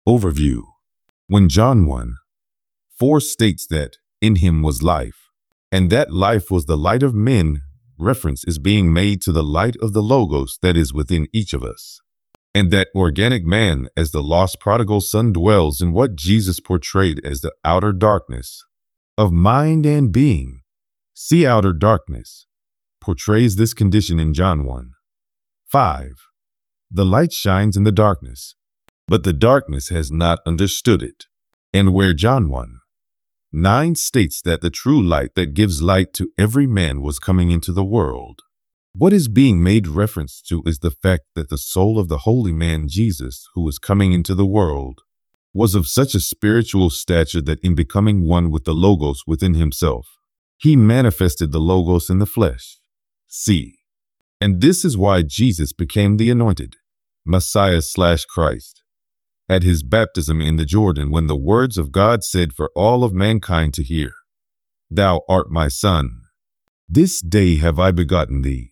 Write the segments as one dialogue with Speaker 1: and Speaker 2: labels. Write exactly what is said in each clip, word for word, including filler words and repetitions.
Speaker 1: Overview. When John one four states that in him was life, and that life was the light of men, reference is being made to the light of the Logos that is within each of us. And that organic man, as the lost prodigal son, dwells in what Jesus portrayed as the outer darkness of mind and being. See outer darkness portrays this condition in John one five. The light shines in the darkness, but the darkness has not understood it. And where John one nine states that the true light that gives light to every man was coming into the world, what is being made reference to is the fact that the soul of the holy man Jesus, who was coming into the world, was of such a spiritual stature that in becoming one with the Logos within himself, he manifested the Logos in the flesh. See, and this is why Jesus became the anointed Messiah slash Christ at his baptism in the Jordan, when the words of God said for all of mankind to hear, "Thou art my son, this day have I begotten thee."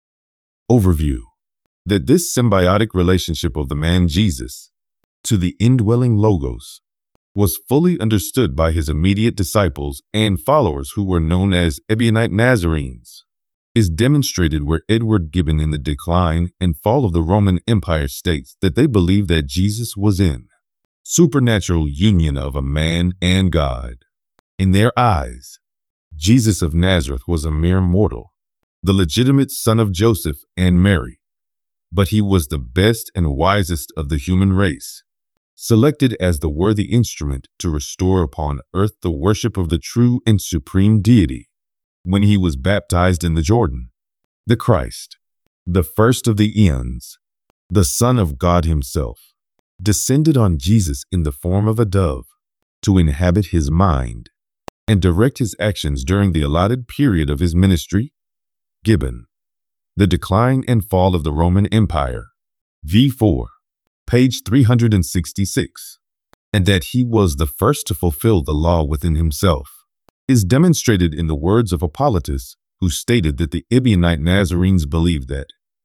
Speaker 1: Overview. That this symbiotic relationship of the man Jesus to the indwelling Logos was fully understood by his immediate disciples and followers, who were known as Ebionite Nazarenes, is demonstrated where Edward Gibbon, in The Decline and Fall of the Roman Empire, states that they believed that Jesus was in supernatural union of a man and God. In their eyes, Jesus of Nazareth was a mere mortal, the legitimate son of Joseph and Mary, but he was the best and wisest of the human race, selected as the worthy instrument to restore upon earth the worship of the true and supreme deity. When he was baptized in the Jordan, the Christ, the first of the eons, the Son of God himself, descended on Jesus in the form of a dove to inhabit his mind and direct his actions during the allotted period of his ministry. Gibbon, The Decline and Fall of the Roman Empire, V four, page three hundred sixty-six, and that he was the first to fulfill the law within himself, is demonstrated in the words of Hippolytus, who stated that the Ebionite Nazarenes believed that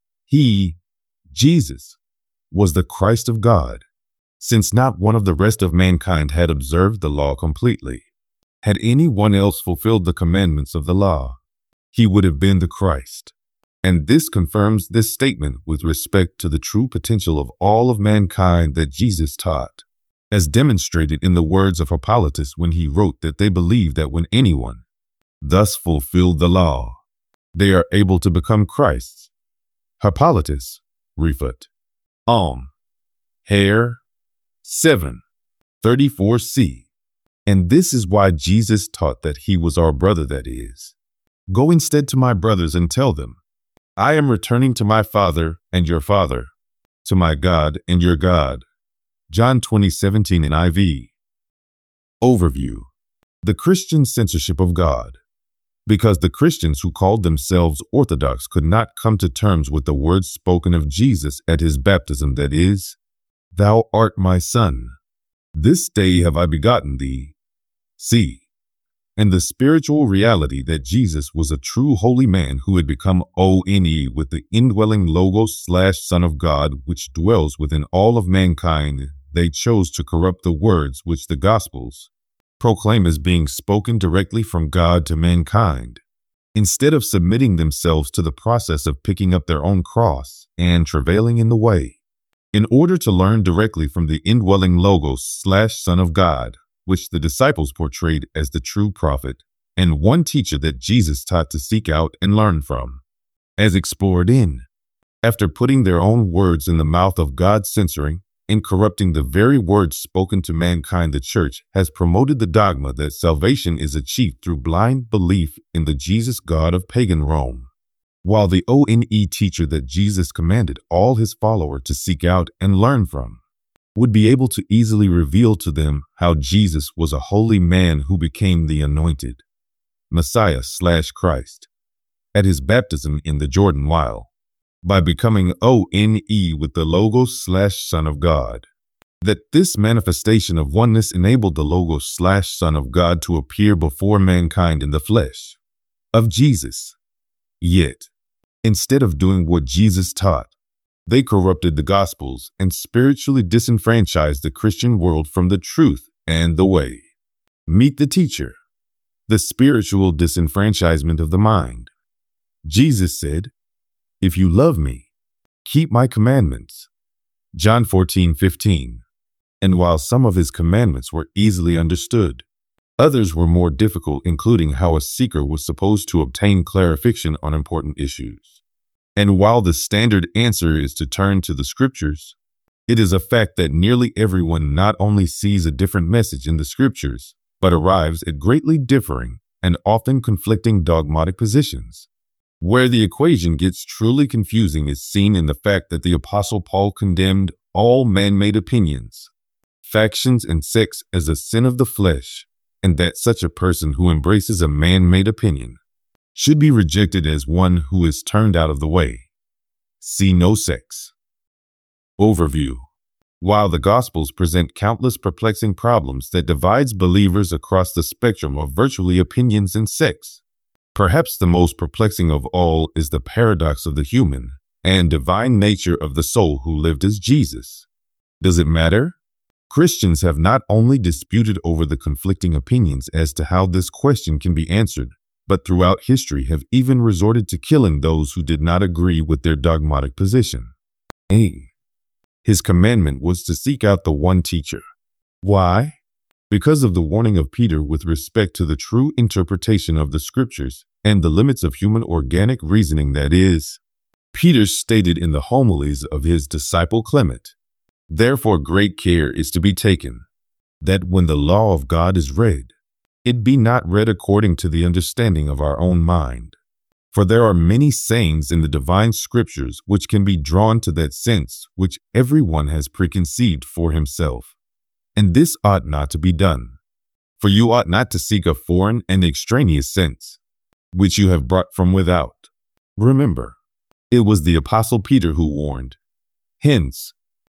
Speaker 1: he, Jesus, was the Christ of God, since not one of the rest of mankind had observed the law completely. Had anyone else fulfilled the commandments of the law, he would have been the Christ. And this confirms this statement with respect to the true potential of all of mankind that Jesus taught, as demonstrated in the words of Hippolytus when he wrote that they believe that when anyone thus fulfilled the law, they are able to become Christs. Hippolytus, refut. Om. Hair. seven. thirty-four c. And this is why Jesus taught that he was our brother, that is, "Go instead to my brothers and tell them, I am returning to my Father and your Father, to my God and your God." John twenty seventeen in I V. Overview. The Christian censorship of God. Because the Christians who called themselves Orthodox could not come to terms with the words spoken of Jesus at his baptism, that is, "Thou art my son, this day have I begotten thee." See, and the spiritual reality that Jesus was a true holy man who had become one with the indwelling Logos slash Son of God, which dwells within all of mankind, they chose to corrupt the words which the Gospels proclaim as being spoken directly from God to mankind, instead of submitting themselves to the process of picking up their own cross and travailing in the way, in order to learn directly from the indwelling Logos slash Son of God, which the disciples portrayed as the true prophet and one teacher that Jesus taught to seek out and learn from. As explored in, after putting their own words in the mouth of God, censoring and corrupting the very words spoken to mankind, the church has promoted the dogma that salvation is achieved through blind belief in the Jesus God of pagan Rome, while the one teacher that Jesus commanded all his followers to seek out and learn from would be able to easily reveal to them how Jesus was a holy man who became the anointed Messiah slash Christ at his baptism in the Jordan, while by becoming one with the Logos slash Son of God. That this manifestation of oneness enabled the Logos slash Son of God to appear before mankind in the flesh of Jesus. Yet, instead of doing what Jesus taught, They corrupted the Gospels and spiritually disenfranchised the Christian world from the truth and the way. Meet the teacher. The spiritual disenfranchisement of the mind. Jesus said, "If you love me, keep my commandments." John fourteen fifteen. And while some of his commandments were easily understood, others were more difficult, including how a seeker was supposed to obtain clarification on important issues. And while the standard answer is to turn to the scriptures, it is a fact that nearly everyone not only sees a different message in the scriptures, but arrives at greatly differing and often conflicting dogmatic positions. Where the equation gets truly confusing is seen in the fact that the Apostle Paul condemned all man-made opinions, factions, and sects as a sin of the flesh, and that such a person who embraces a man-made opinion should be rejected as one who is turned out of the way. See no sects. Overview. While the Gospels present countless perplexing problems that divides believers across the spectrum of virtually opinions and sects, perhaps the most perplexing of all is the paradox of the human and divine nature of the soul who lived as Jesus. Does it matter? Christians have not only disputed over the conflicting opinions as to how this question can be answered, but throughout history have even resorted to killing those who did not agree with their dogmatic position. A. His commandment was to seek out the one teacher. Why? Because of the warning of Peter with respect to the true interpretation of the scriptures and the limits of human organic reasoning, that is, Peter stated in the homilies of his disciple Clement, "Therefore great care is to be taken, that when the law of God is read, it be not read according to the understanding of our own mind. For there are many sayings in the divine scriptures which can be drawn to that sense which everyone has preconceived for himself. And this ought not to be done. For you ought not to seek a foreign and extraneous sense, which you have brought from without." Remember, it was the Apostle Peter who warned. Hence,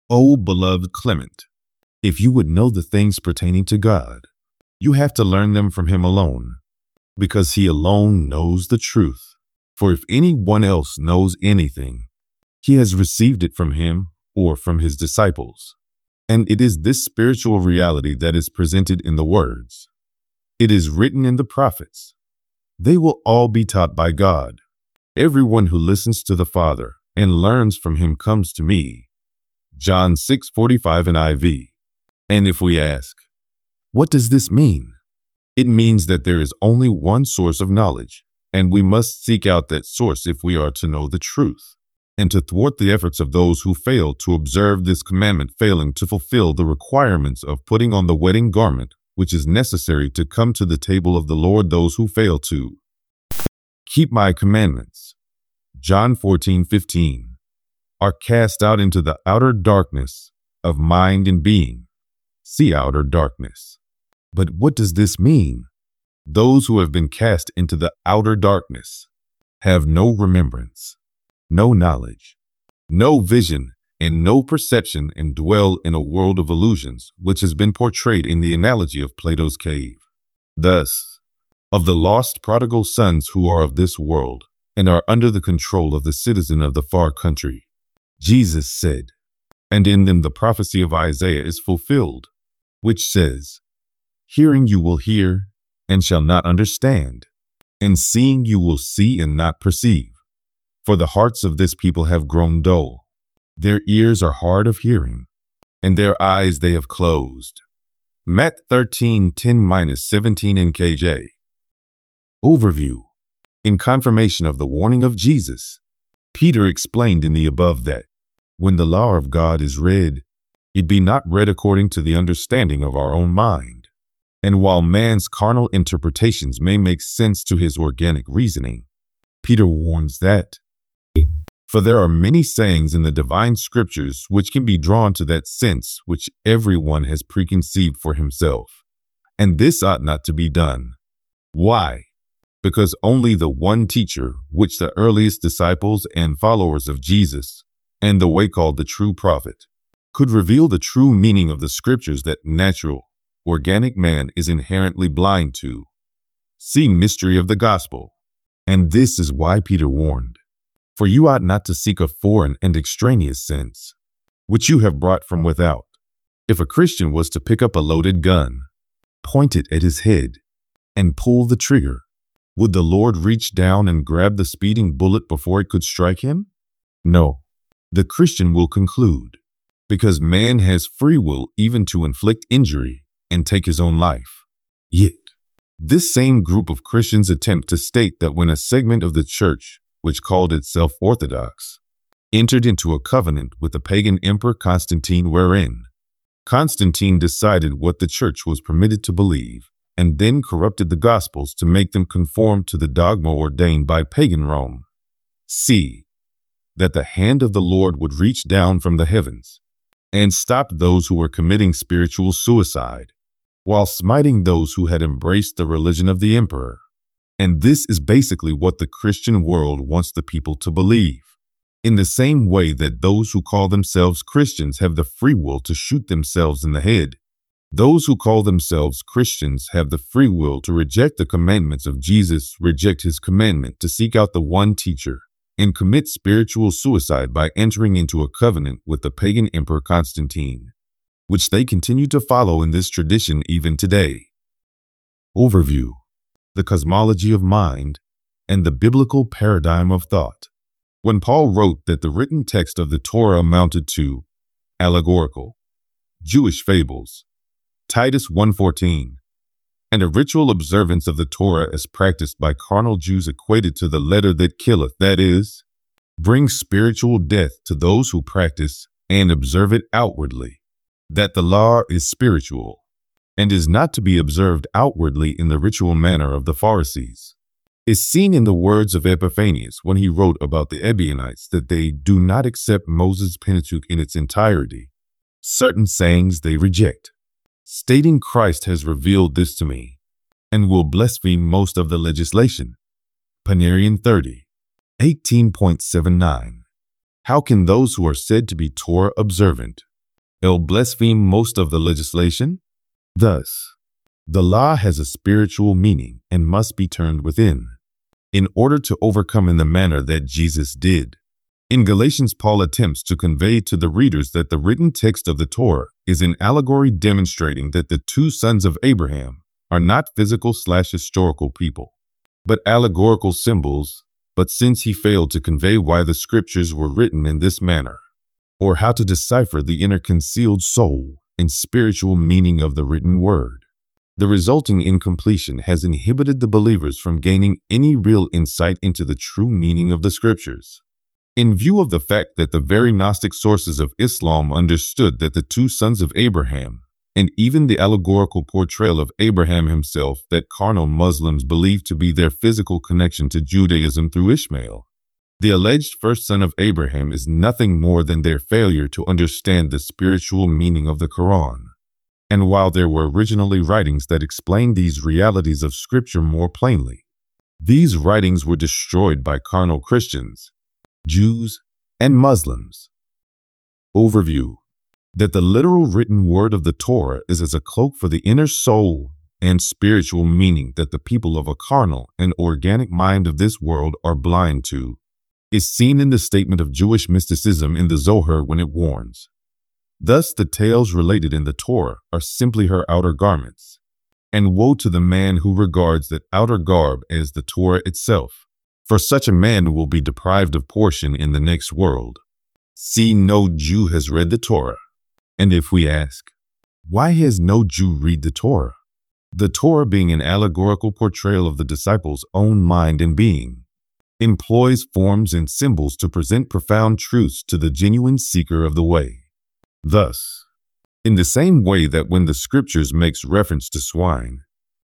Speaker 1: O beloved Clement, if you would know the things pertaining to God, you have to learn them from him alone, because he alone knows the truth. For if anyone else knows anything, he has received it from him or from his disciples. And it is this spiritual reality that is presented in the words. It is written in the prophets. They will all be taught by God. Everyone who listens to the Father and learns from him comes to me. John six forty-five in I V. And if we ask, what does this mean? It means that there is only one source of knowledge, and we must seek out that source if we are to know the truth, and to thwart the efforts of those who fail to observe this commandment, failing to fulfill the requirements of putting on the wedding garment, which is necessary to come to the table of the Lord. Those who fail to keep my commandments, John fourteen fifteen, are cast out into the outer darkness of mind and being. See outer darkness. But what does this mean? Those who have been cast into the outer darkness have no remembrance, no knowledge, no vision, and no perception, and dwell in a world of illusions, which has been portrayed in the analogy of Plato's cave. Thus, of the lost prodigal sons who are of this world and are under the control of the citizen of the far country, Jesus said, and in them the prophecy of Isaiah is fulfilled, which says, "Hearing you will hear and shall not understand, and seeing you will see and not perceive. For the hearts of this people have grown dull. Their ears are hard of hearing, and their eyes they have closed." Matt thirteen ten seventeen N K J. Overview. In confirmation of the warning of Jesus, Peter explained in the above that, when the law of God is read, it be not read according to the understanding of our own mind. And while man's carnal interpretations may make sense to his organic reasoning, Peter warns that, for there are many sayings in the divine scriptures which can be drawn to that sense which everyone has preconceived for himself. And this ought not to be done. Why? Because only the one teacher, which the earliest disciples and followers of Jesus, and the way called the true prophet, could reveal the true meaning of the scriptures that natural, organic man is inherently blind to. See mystery of the gospel. And this is why Peter warned. For you ought not to seek a foreign and extraneous sense, which you have brought from without. If a Christian was to pick up a loaded gun, point it at his head, and pull the trigger, would the Lord reach down and grab the speeding bullet before it could strike him? No. The Christian will conclude, because man has free will even to inflict injury and take his own life. Yet, this same group of Christians attempt to state that when a segment of the church, which called itself Orthodox, entered into a covenant with the pagan emperor Constantine, wherein Constantine decided what the church was permitted to believe, and then corrupted the Gospels to make them conform to the dogma ordained by pagan Rome. C. That the hand of the Lord would reach down from the heavens and stop those who were committing spiritual suicide, while smiting those who had embraced the religion of the emperor. And this is basically what the Christian world wants the people to believe. In the same way that those who call themselves Christians have the free will to shoot themselves in the head, those who call themselves Christians have the free will to reject the commandments of Jesus, reject his commandment to seek out the one teacher, and commit spiritual suicide by entering into a covenant with the pagan emperor Constantine, which they continue to follow in this tradition even today. Overview: the cosmology of mind and the biblical paradigm of thought. When Paul wrote that the written text of the Torah amounted to allegorical, Jewish fables, Titus one fourteen, and a ritual observance of the Torah as practiced by carnal Jews equated to the letter that killeth, that is, brings spiritual death to those who practice and observe it outwardly, that the law is spiritual and is not to be observed outwardly in the ritual manner of the Pharisees, is seen in the words of Epiphanius when he wrote about the Ebionites that they do not accept Moses' Pentateuch in its entirety. Certain sayings they reject, stating Christ has revealed this to me, and will blaspheme most of the legislation. Panarian thirty, eighteen point seven nine. How can those who are said to be Torah observant L blaspheme most of the legislation? Thus, the law has a spiritual meaning and must be turned within, in order to overcome in the manner that Jesus did. In Galatians, Paul attempts to convey to the readers that the written text of the Torah is an allegory demonstrating that the two sons of Abraham are not physical slash historical people, but allegorical symbols. But since he failed to convey why the scriptures were written in this manner, or how to decipher the inner concealed soul and spiritual meaning of the written word, the resulting incompletion has inhibited the believers from gaining any real insight into the true meaning of the scriptures. In view of the fact that the very Gnostic sources of Islam understood that the two sons of Abraham, and even the allegorical portrayal of Abraham himself that carnal Muslims believe to be their physical connection to Judaism through Ishmael, the alleged first son of Abraham is nothing more than their failure to understand the spiritual meaning of the Quran. And while there were originally writings that explained these realities of Scripture more plainly, these writings were destroyed by carnal Christians, Jews, and Muslims. Overview: that the literal written word of the Torah is as a cloak for the inner soul and spiritual meaning that the people of a carnal and organic mind of this world are blind to, is seen in the statement of Jewish mysticism in the Zohar when it warns, thus the tales related in the Torah are simply her outer garments, and woe to the man who regards that outer garb as the Torah itself, for such a man will be deprived of portion in the next world. See, no Jew has read the Torah. And if we ask, why has no Jew read the Torah? The Torah, being an allegorical portrayal of the disciples' own mind and being, employs forms and symbols to present profound truths to the genuine seeker of the way. Thus, in the same way that when the scriptures makes reference to swine,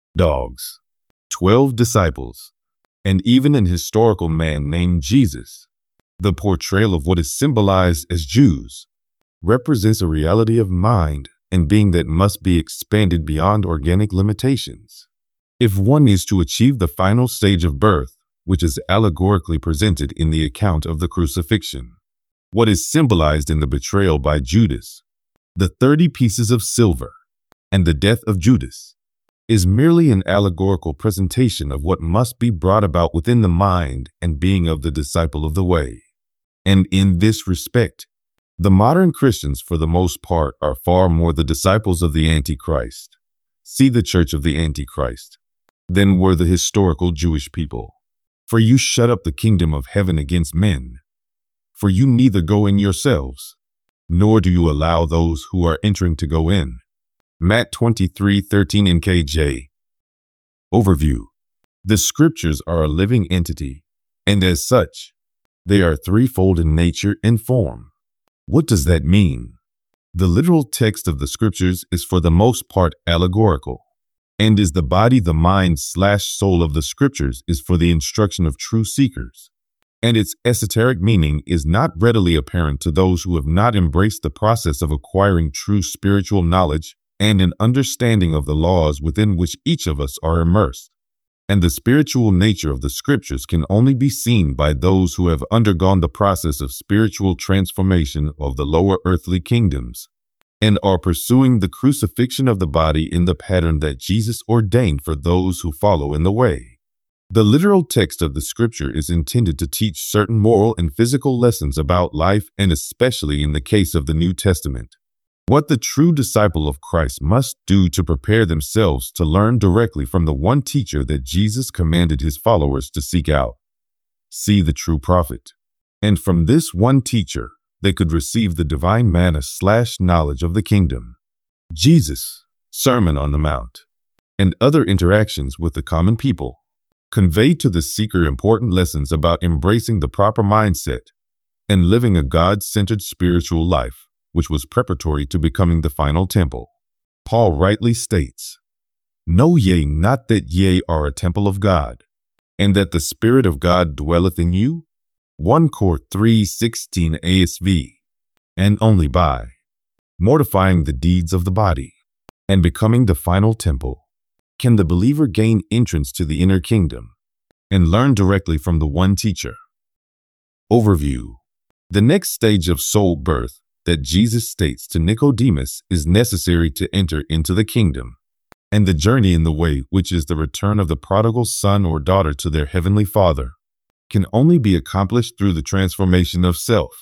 Speaker 1: dogs, twelve disciples, and even an historical man named Jesus, the portrayal of what is symbolized as Jews represents a reality of mind and being that must be expanded beyond organic limitations. If one is to achieve the final stage of birth, which is allegorically presented in the account of the crucifixion, what is symbolized in the betrayal by Judas, the thirty pieces of silver, and the death of Judas, is merely an allegorical presentation of what must be brought about within the mind and being of the disciple of the way. And in this respect, the modern Christians, for the most part, are far more the disciples of the Antichrist, see the church of the Antichrist, than were the historical Jewish people. For you shut up the kingdom of heaven against men, for you neither go in yourselves, nor do you allow those who are entering to go in. Matt twenty-three thirteen N K J. Overview. The scriptures are a living entity, and as such, they are threefold in nature and form. What does that mean? The literal text of the scriptures is for the most part allegorical, and is the body, the mind slash soul of the scriptures is for the instruction of true seekers, and its esoteric meaning is not readily apparent to those who have not embraced the process of acquiring true spiritual knowledge and an understanding of the laws within which each of us are immersed. And the spiritual nature of the scriptures can only be seen by those who have undergone the process of spiritual transformation of the lower earthly kingdoms and are pursuing the crucifixion of the body in the pattern that Jesus ordained for those who follow in the way. The literal text of the scripture is intended to teach certain moral and physical lessons about life, and especially in the case of the New Testament, what the true disciple of Christ must do to prepare themselves to learn directly from the one teacher that Jesus commanded his followers to seek out. See the true prophet. And from this one teacher, they could receive the divine manna slash knowledge of the kingdom. Jesus' Sermon on the Mount and other interactions with the common people convey to the seeker important lessons about embracing the proper mindset and living a God-centered spiritual life, which was preparatory to becoming the final temple. Paul rightly states, "Know ye not that ye are a temple of God, and that the Spirit of God dwelleth in you?" First Corinthians three sixteen A S V. And only by mortifying the deeds of the body and becoming the final temple can the believer gain entrance to the inner kingdom and learn directly from the one teacher. Overview. The next stage of soul birth that Jesus states to Nicodemus is necessary to enter into the kingdom, and the journey in the way, which is the return of the prodigal son or daughter to their heavenly Father, can only be accomplished through the transformation of self.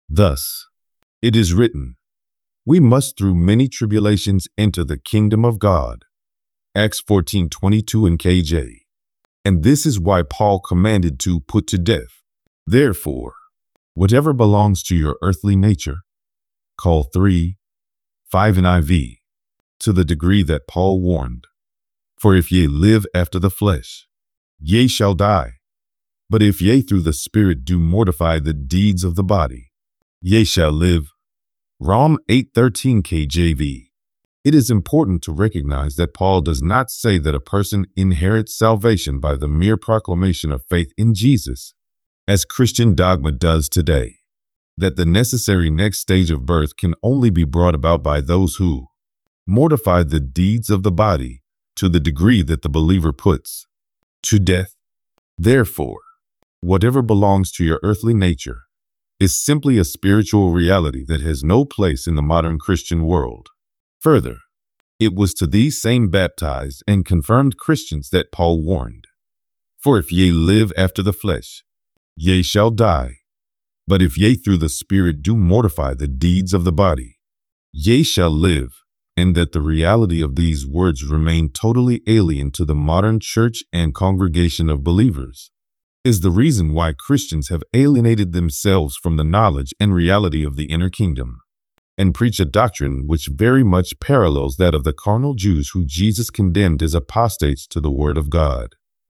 Speaker 1: Thus, it is written, "We must through many tribulations enter the kingdom of God." Acts fourteen twenty-two in K J. And this is why Paul commanded to put to death, therefore, whatever belongs to your earthly nature, call three, five N I V, to the degree that Paul warned, "For if ye live after the flesh, ye shall die. But if ye through the Spirit do mortify the deeds of the body, ye shall live." Romans eight thirteen K J V. It is important to recognize that Paul does not say that a person inherits salvation by the mere proclamation of faith in Jesus, as Christian dogma does today. That the necessary next stage of birth can only be brought about by those who mortify the deeds of the body to the degree that the believer puts to death. Therefore, whatever belongs to your earthly nature is simply a spiritual reality that has no place in the modern Christian world. Further, it was to these same baptized and confirmed Christians that Paul warned, "For if ye live after the flesh, ye shall die. But if ye through the Spirit do mortify the deeds of the body, ye shall live," and that the reality of these words remain totally alien to the modern church and congregation of believers is the reason why Christians have alienated themselves from the knowledge and reality of the inner kingdom, and preach a doctrine which very much parallels that of the carnal Jews who Jesus condemned as apostates to the word of God.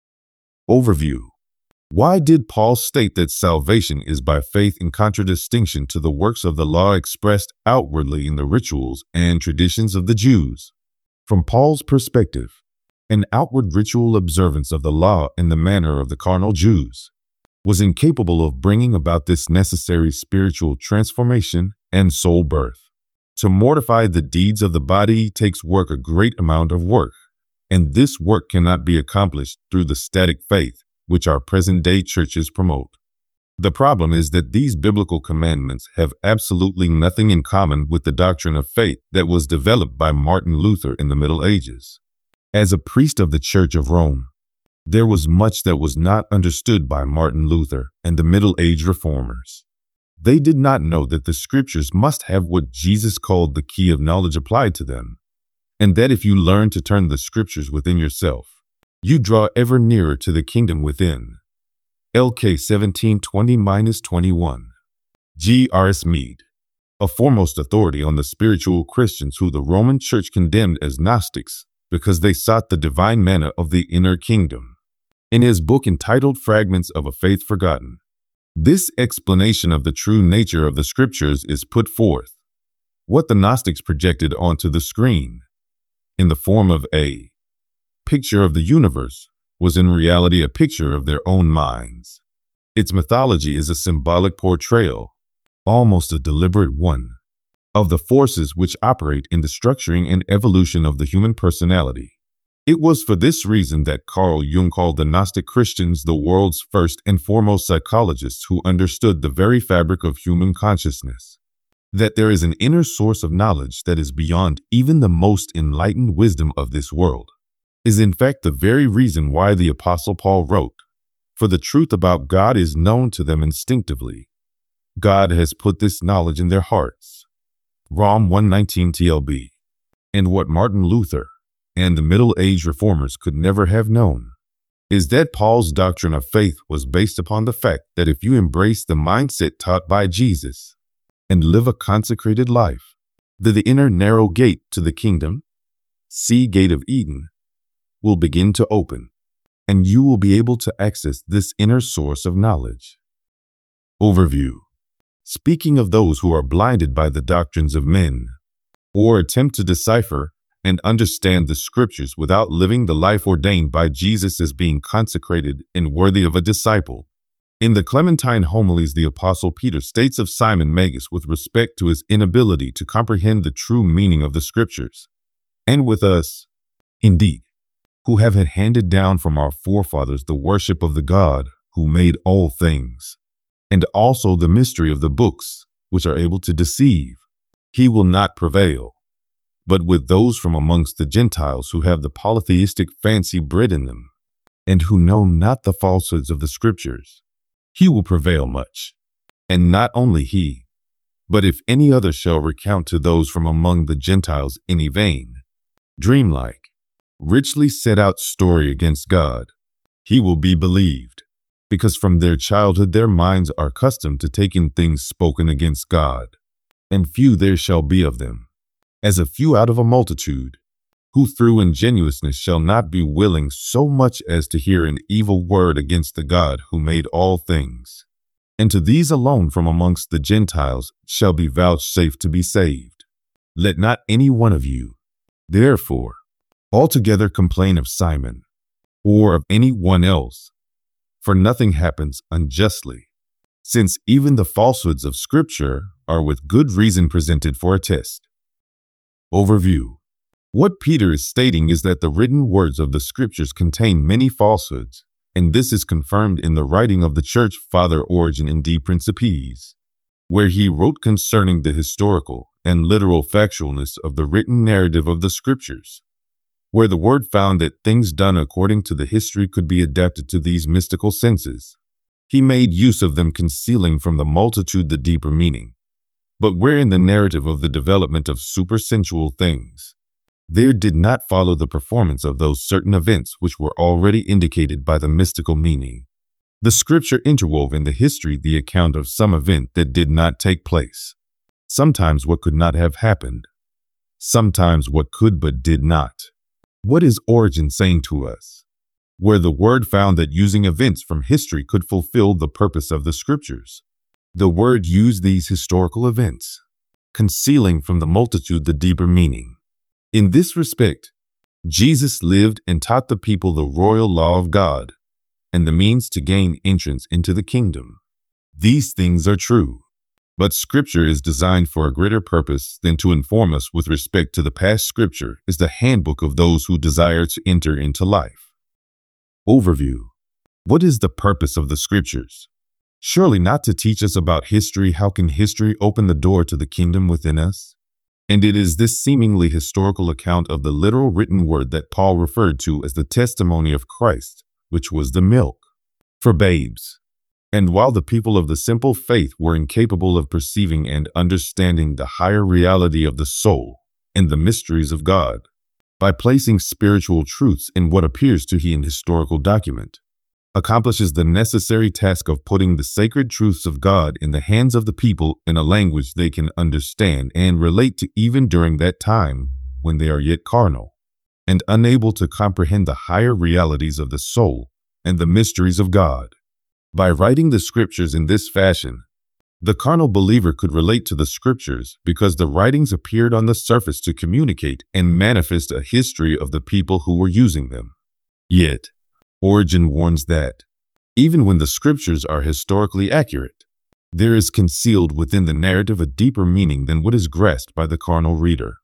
Speaker 1: Overview. Why did Paul state that salvation is by faith in contradistinction to the works of the law expressed outwardly in the rituals and traditions of the Jews? From Paul's perspective, an outward ritual observance of the law in the manner of the carnal Jews was incapable of bringing about this necessary spiritual transformation and soul birth. To mortify the deeds of the body takes work, a great amount of work, and this work cannot be accomplished through the static faith which our present-day churches promote. The problem is that these biblical commandments have absolutely nothing in common with the doctrine of faith that was developed by Martin Luther in the Middle Ages, As a priest of the Church of Rome, there was much that was not understood by Martin Luther and the Middle Age reformers. They did not know that the scriptures must have what Jesus called the key of knowledge applied to them, and that if you learn to turn the scriptures within yourself, you draw ever nearer to the kingdom within. L K seventeen twenty to twenty-one. G R S Mead, a foremost authority on the spiritual Christians who the Roman Church condemned as Gnostics because they sought the divine manna of the inner kingdom. In his book entitled Fragments of a Faith Forgotten, this explanation of the true nature of the scriptures is put forth. What the Gnostics projected onto the screen, in the form of a picture of the universe, was in reality a picture of their own minds. Its mythology is a symbolic portrayal, almost a deliberate one, of the forces which operate in the structuring and evolution of the human personality. It was for this reason that Carl Jung called the Gnostic Christians the world's first and foremost psychologists who understood the very fabric of human consciousness. That there is an inner source of knowledge that is beyond even the most enlightened wisdom of this world is in fact the very reason why the Apostle Paul wrote, "For the truth about God is known to them instinctively. God has put this knowledge in their hearts." Rom one nineteen T L B. And what Martin Luther and the Middle Age reformers could never have known is that Paul's doctrine of faith was based upon the fact that if you embrace the mindset taught by Jesus and live a consecrated life, that the inner narrow gate to the kingdom, see Gate of Eden, will begin to open, and you will be able to access this inner source of knowledge. Overview. Speaking of those who are blinded by the doctrines of men, or attempt to decipher and understand the scriptures without living the life ordained by Jesus as being consecrated and worthy of a disciple. In the Clementine homilies, the Apostle Peter states of Simon Magus with respect to his inability to comprehend the true meaning of the scriptures, and with us, indeed, who have had handed down from our forefathers the worship of the God who made all things, and also the mystery of the books, which are able to deceive, he will not prevail. But with those from amongst the Gentiles who have the polytheistic fancy bred in them, and who know not the falsehoods of the scriptures, he will prevail much. And not only he, but if any other shall recount to those from among the Gentiles any vain, dreamlike, richly set out story against God, he will be believed, because from their childhood their minds are accustomed to taking things spoken against God, and few there shall be of them, as a few out of a multitude, who through ingenuousness shall not be willing so much as to hear an evil word against the God who made all things. And to these alone from amongst the Gentiles shall be vouchsafed to be saved. Let not any one of you, therefore, altogether complain of Simon, or of any one else, for nothing happens unjustly, since even the falsehoods of Scripture are with good reason presented for a test. Overview. What Peter is stating is that the written words of the Scriptures contain many falsehoods, and this is confirmed in the writing of the Church Father Origen in De Principiis, where he wrote concerning the historical and literal factualness of the written narrative of the Scriptures, where the word found that things done according to the history could be adapted to these mystical senses. He made use of them, concealing from the multitude the deeper meaning. But where in the narrative of the development of supersensual things, there did not follow the performance of those certain events which were already indicated by the mystical meaning, the Scripture interwove in the history the account of some event that did not take place, sometimes what could not have happened, sometimes what could but did not. What is Origen saying to us? Where the word found that using events from history could fulfill the purpose of the Scriptures, the word used these historical events, concealing from the multitude the deeper meaning. In this respect, Jesus lived and taught the people the royal law of God and the means to gain entrance into the kingdom. These things are true, but Scripture is designed for a greater purpose than to inform us with respect to the past. Scripture is the handbook of those who desire to enter into life. Overview. What is the purpose of the Scriptures? Surely not to teach us about history. How can history open the door to the kingdom within us? And it is this seemingly historical account of the literal written word that Paul referred to as the testimony of Christ, which was the milk for babes. And while the people of the simple faith were incapable of perceiving and understanding the higher reality of the soul and the mysteries of God, by placing spiritual truths in what appears to be an historical document, accomplishes the necessary task of putting the sacred truths of God in the hands of the people in a language they can understand and relate to even during that time when they are yet carnal and unable to comprehend the higher realities of the soul and the mysteries of God. By writing the scriptures in this fashion, the carnal believer could relate to the scriptures because the writings appeared on the surface to communicate and manifest a history of the people who were using them. Yet, Origen warns that, even when the scriptures are historically accurate, there is concealed within the narrative a deeper meaning than what is grasped by the carnal reader.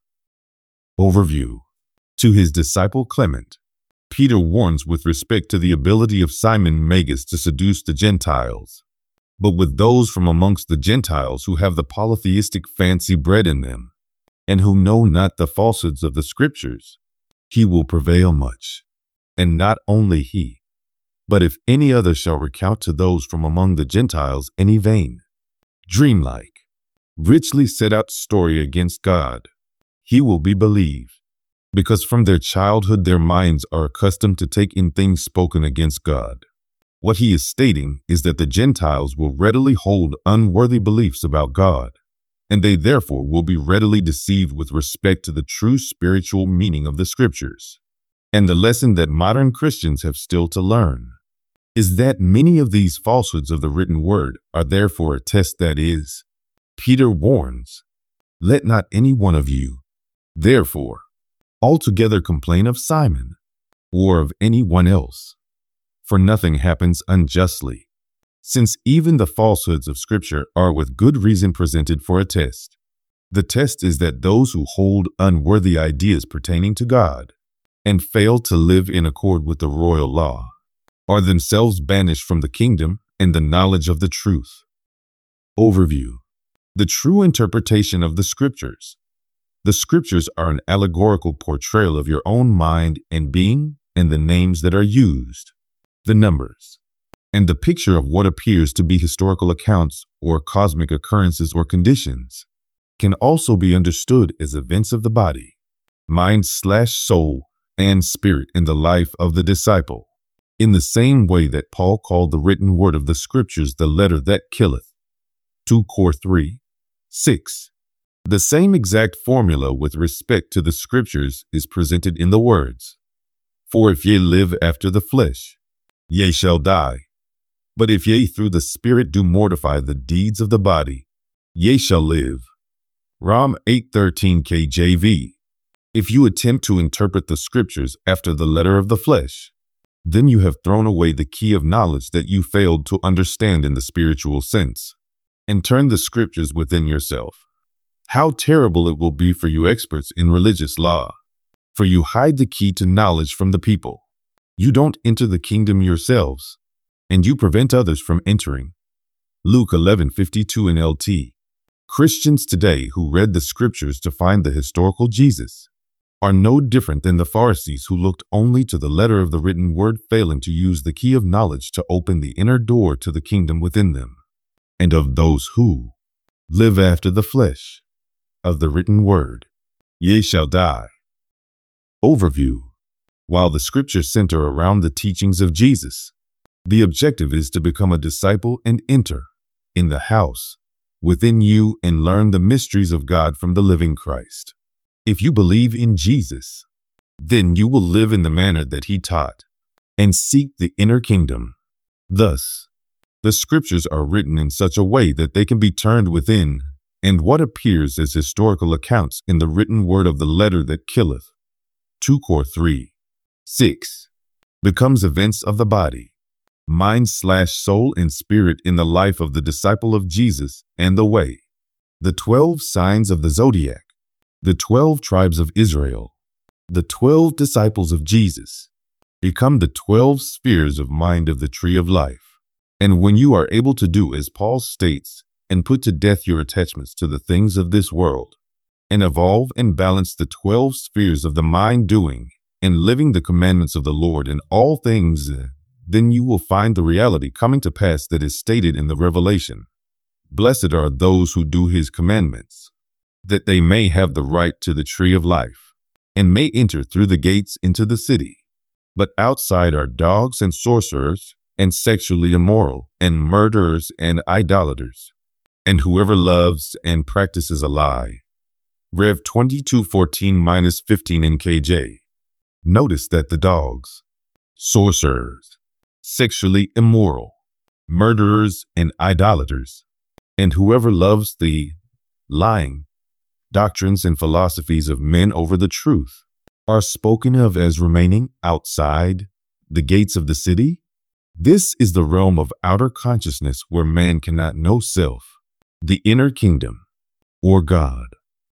Speaker 1: Overview. To his disciple Clement, Peter warns with respect to the ability of Simon Magus to seduce the Gentiles. But with those from amongst the Gentiles who have the polytheistic fancy bred in them, and who know not the falsehoods of the scriptures, he will prevail much. And not only he, but if any other shall recount to those from among the Gentiles any vain, dreamlike, richly set out story against God, he will be believed, because from their childhood their minds are accustomed to take in things spoken against God. What he is stating is that the Gentiles will readily hold unworthy beliefs about God, and they therefore will be readily deceived with respect to the true spiritual meaning of the scriptures. And the lesson that modern Christians have still to learn is that many of these falsehoods of the written word are therefore a test that is. Peter warns, "Let not any one of you, therefore, altogether complain of Simon or of any one else, for nothing happens unjustly, since even the falsehoods of Scripture are with good reason presented for a test. The test is that those who hold unworthy ideas pertaining to God and fail to live in accord with the royal law are themselves banished from the kingdom and the knowledge of the truth." Overview. The true interpretation of the Scriptures. The Scriptures are an allegorical portrayal of your own mind and being and the names that are used, the numbers, and the picture of what appears to be historical accounts or cosmic occurrences or conditions can also be understood as events of the body, mind slash soul, and spirit in the life of the disciple, in the same way that Paul called the written word of the Scriptures the letter that killeth. Second Corinthians three, six. The same exact formula with respect to the Scriptures is presented in the words, "For if ye live after the flesh, ye shall die. But if ye through the Spirit do mortify the deeds of the body, ye shall live." Rom eight thirteen K J V. If you attempt to interpret the Scriptures after the letter of the flesh, then you have thrown away the key of knowledge that you failed to understand in the spiritual sense, and turned the Scriptures within yourself. How terrible it will be for you experts in religious law, for you hide the key to knowledge from the people. You don't enter the kingdom yourselves, and you prevent others from entering. Luke eleven fifty-two N L T. Christians today who read the Scriptures to find the historical Jesus are no different than the Pharisees who looked only to the letter of the written word, failing to use the key of knowledge to open the inner door to the kingdom within them. And of those who live after the flesh of the written word, ye shall die. Overview. While the Scriptures center around the teachings of Jesus, the objective is to become a disciple and enter in the house within you and learn the mysteries of God from the living Christ. If you believe in Jesus, then you will live in the manner that he taught and seek the inner kingdom. Thus, the Scriptures are written in such a way that they can be turned within, and what appears as historical accounts in the written word of the letter that killeth, Second Corinthians three, six, becomes events of the body, mind slash soul and spirit in the life of the disciple of Jesus and the way. The twelve signs of the zodiac, the twelve tribes of Israel, the twelve disciples of Jesus, become the twelve spheres of mind of the tree of life. And when you are able to do as Paul states, and put to death your attachments to the things of this world, and evolve and balance the twelve spheres of the mind, doing and living the commandments of the Lord in all things, then you will find the reality coming to pass that is stated in the Revelation. Blessed are those who do his commandments, that they may have the right to the tree of life, and may enter through the gates into the city. But outside are dogs and sorcerers, and sexually immoral, and murderers, and idolaters, and whoever loves and practices a lie. Rev twenty-two fourteen to fifteen N K J. Notice that the dogs, sorcerers, sexually immoral, murderers, and idolaters, and whoever loves the lying doctrines and philosophies of men over the truth, are spoken of as remaining outside the gates of the city. This is the realm of outer consciousness where man cannot know self, the inner kingdom, or God.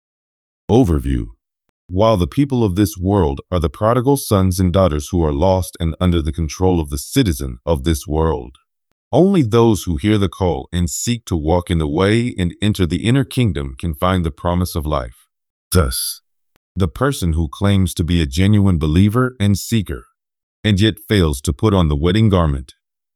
Speaker 1: Overview. While the people of this world are the prodigal sons and daughters who are lost and under the control of the citizen of this world, only those who hear the call and seek to walk in the way and enter the inner kingdom can find the promise of life. Thus, the person who claims to be a genuine believer and seeker, and yet fails to put on the wedding garment,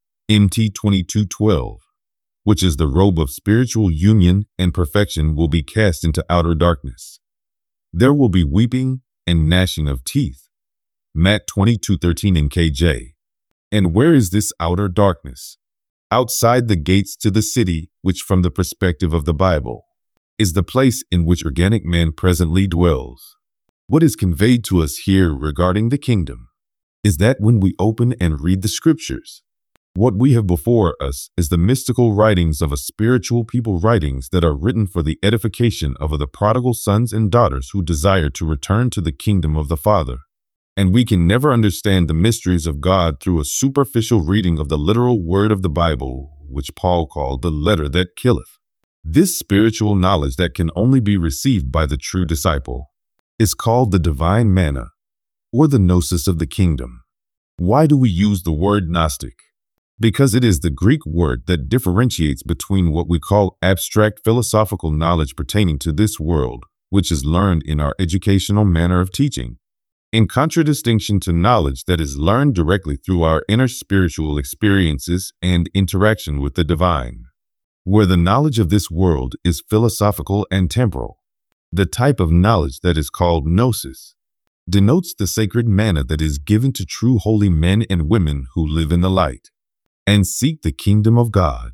Speaker 1: M T twenty-two twelve, which is the robe of spiritual union and perfection, will be cast into outer darkness. There will be weeping and gnashing of teeth. Matt twenty-two thirteen N K J. And where is this outer darkness? Outside the gates to the city, which from the perspective of the Bible, is the place in which organic man presently dwells. What is conveyed to us here regarding the kingdom is that when we open and read the scriptures, what we have before us is the mystical writings of a spiritual people, writings that are written for the edification of the prodigal sons and daughters who desire to return to the kingdom of the Father. And we can never understand the mysteries of God through a superficial reading of the literal word of the Bible, which Paul called the letter that killeth. This spiritual knowledge that can only be received by the true disciple is called the divine manna, or the gnosis of the kingdom. Why do we use the word Gnostic? Because it is the Greek word that differentiates between what we call abstract philosophical knowledge pertaining to this world, which is learned in our educational manner of teaching, in contradistinction to knowledge that is learned directly through our inner spiritual experiences and interaction with the divine. Where the knowledge of this world is philosophical and temporal, the type of knowledge that is called gnosis denotes the sacred manna that is given to true holy men and women who live in the light and seek the kingdom of God.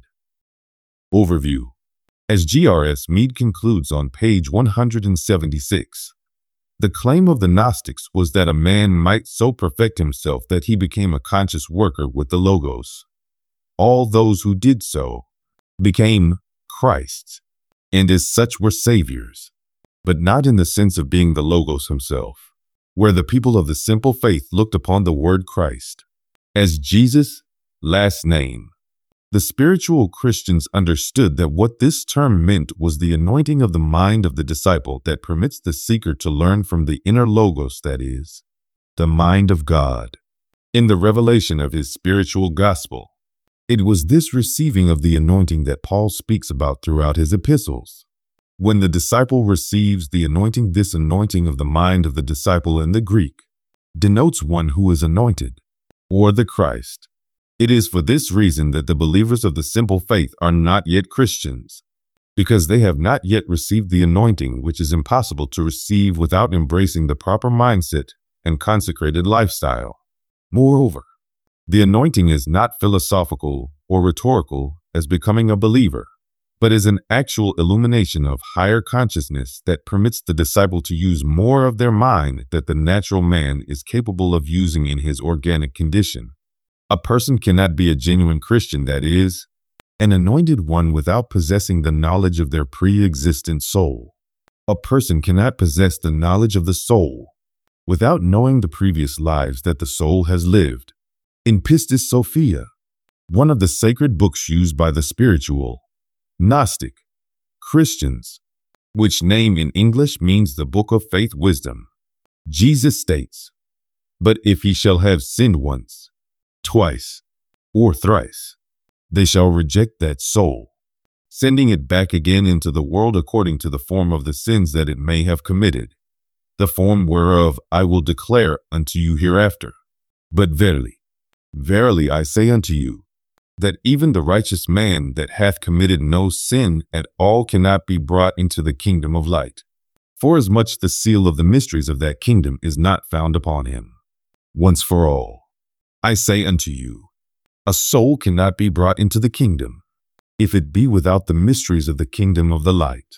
Speaker 1: Overview. As G R S Mead concludes on page one hundred seventy-six, the claim of the Gnostics was that a man might so perfect himself that he became a conscious worker with the Logos. All those who did so became Christs, and as such were saviors, but not in the sense of being the Logos himself, where the people of the simple faith looked upon the word Christ as Jesus' last name. The spiritual Christians understood that what this term meant was the anointing of the mind of the disciple that permits the seeker to learn from the inner Logos, that is, the mind of God, in the revelation of his spiritual gospel. It was this receiving of the anointing that Paul speaks about throughout his epistles. When the disciple receives the anointing, this anointing of the mind of the disciple in the Greek denotes one who is anointed, or the Christ. It is for this reason that the believers of the simple faith are not yet Christians, because they have not yet received the anointing, which is impossible to receive without embracing the proper mindset and consecrated lifestyle. Moreover, the anointing is not philosophical or rhetorical as becoming a believer, but is an actual illumination of higher consciousness that permits the disciple to use more of their mind that the natural man is capable of using in his organic condition. A person cannot be a genuine Christian, that is, an anointed one, without possessing the knowledge of their pre-existent soul. A person cannot possess the knowledge of the soul without knowing the previous lives that the soul has lived. In Pistis Sophia, one of the sacred books used by the spiritual Gnostic Christians, which name in English means the Book of Faith Wisdom, Jesus states, "But if he shall have sinned once, twice, or thrice, they shall reject that soul, sending it back again into the world according to the form of the sins that it may have committed, the form whereof I will declare unto you hereafter. But verily, verily I say unto you, that even the righteous man that hath committed no sin at all cannot be brought into the kingdom of light. Forasmuch the seal of the mysteries of that kingdom is not found upon him. Once for all, I say unto you, a soul cannot be brought into the kingdom, if it be without the mysteries of the kingdom of the light.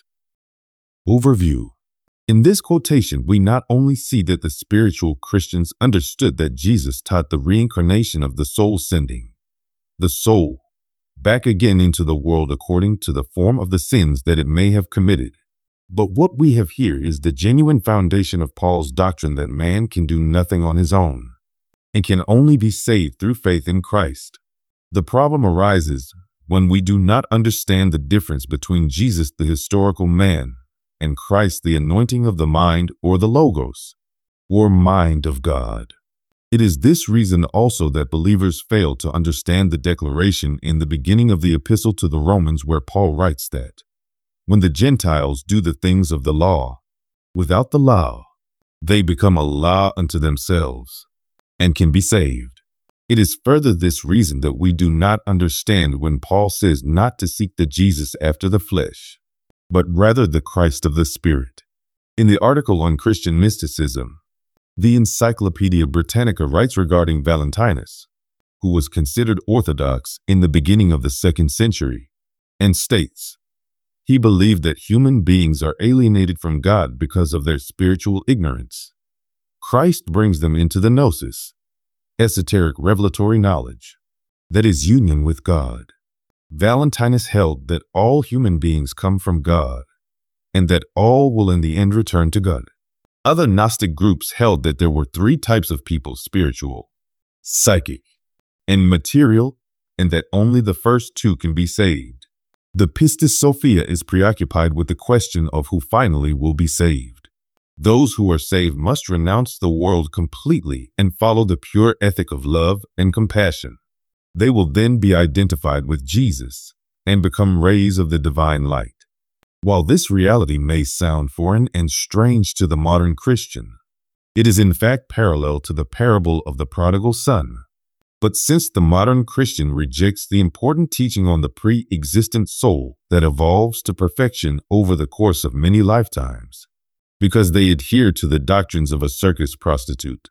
Speaker 1: Overview. In this quotation, we not only see that the spiritual Christians understood that Jesus taught the reincarnation of the soul, sending the soul back again into the world according to the form of the sins that it may have committed. But what we have here is the genuine foundation of Paul's doctrine that man can do nothing on his own and can only be saved through faith in Christ. The problem arises when we do not understand the difference between Jesus, the historical man, and Christ, the anointing of the mind, or the Logos, or mind of God. It is this reason also that believers fail to understand the declaration in the beginning of the epistle to the Romans, where Paul writes that when the Gentiles do the things of the law, without the law, they become a law unto themselves and can be saved. It is further this reason that we do not understand when Paul says not to seek the Jesus after the flesh, but rather the Christ of the Spirit. In the article on Christian mysticism, the Encyclopedia Britannica writes regarding Valentinus, who was considered orthodox in the beginning of the second century, and states, he believed that human beings are alienated from God because of their spiritual ignorance. Christ brings them into the gnosis, esoteric revelatory knowledge, that is union with God. Valentinus held that all human beings come from God, and that all will in the end return to God. Other Gnostic groups held that there were three types of people: spiritual, psychic, and material, and that only the first two can be saved. The Pistis Sophia is preoccupied with the question of who finally will be saved. Those who are saved must renounce the world completely and follow the pure ethic of love and compassion. They will then be identified with Jesus and become rays of the divine light. While this reality may sound foreign and strange to the modern Christian, it is in fact parallel to the parable of the prodigal son. But since the modern Christian rejects the important teaching on the pre-existent soul that evolves to perfection over the course of many lifetimes, because they adhere to the doctrines of a circus prostitute,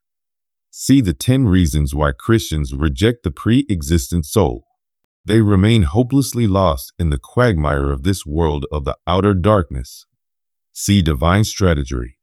Speaker 1: see the ten reasons why Christians reject the pre-existent soul. They remain hopelessly lost in the quagmire of this world of the outer darkness. See Divine Strategy.